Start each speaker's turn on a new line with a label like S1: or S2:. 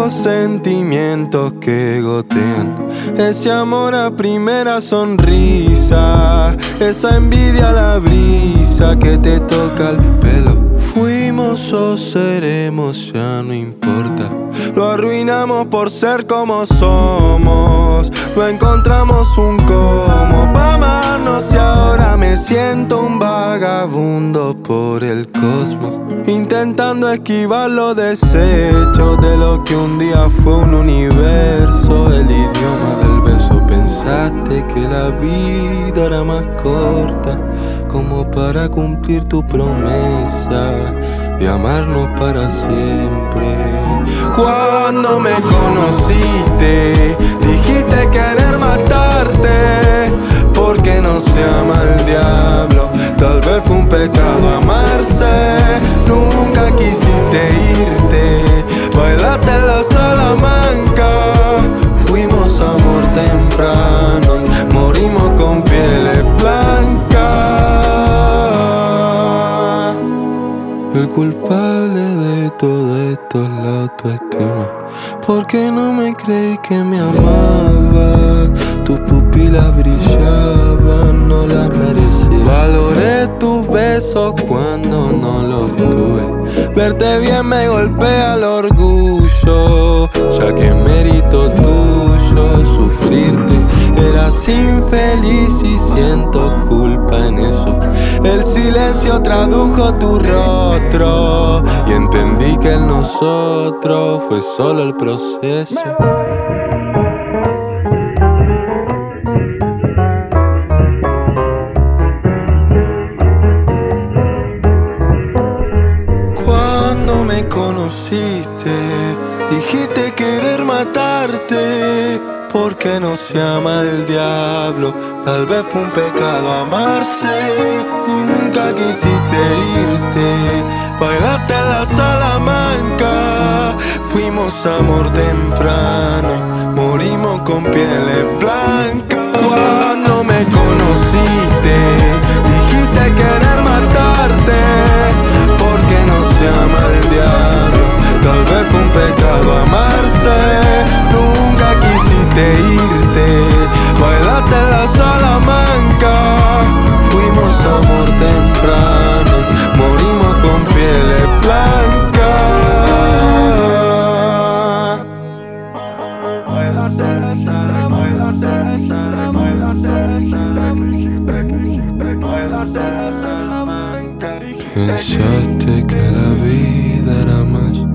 S1: esos sentimientos que gotean, ese amor a primera sonrisa, esa envidia a la brisa que te toca el pelo. Fuimos o seremos, ya no importa. Lo arruinamos por ser como somos. No encontramos un cómo pa' amarnos y ahora me siento un vagabundo por el cosmos, intentando esquivar los desechos de lo que un día fue un universo. El idioma del beso. Pensaste que la vida era más corta como para cumplir tu promesa de amarnos para siempre. Cuando me conociste, dijiste querer matarte, porque no se ama el diablo. Tal vez fue un pecado amarse. Nunca quisiste irte, bailaste en la Salamanca. Fuimos amor temprano y morimos con pieles blancas. El culpable de todo esto es la autoestima. ¿Por qué no me creí que me amaba? Tus pupilas brillaban, no las merecía. Valoré tus besos cuando no los tuve. Verte bien me golpea el orgullo, ya que es mérito tuyo sufrirte. Eras infeliz y siento culpa en eso. El silencio tradujo tu rostro y entendí que el nosotros fue solo el proceso. Cuando me conociste, dijiste querer matarte, porque no se ama el diablo. Tal vez fue un pecado amarse. Nunca quisiste irte, bailaste en la Salamanca. Fuimos amor temprano y morimos con pieles blancas. Cuando me conociste, dijiste querer matarte, porque no se ama el diablo. Tal vez fue un pecado amarse. Nunca quisiste irte, bailaste en la Salamanca. Fuimos amor temprano, morimos con pieles blancas. Pensaste que la vida era más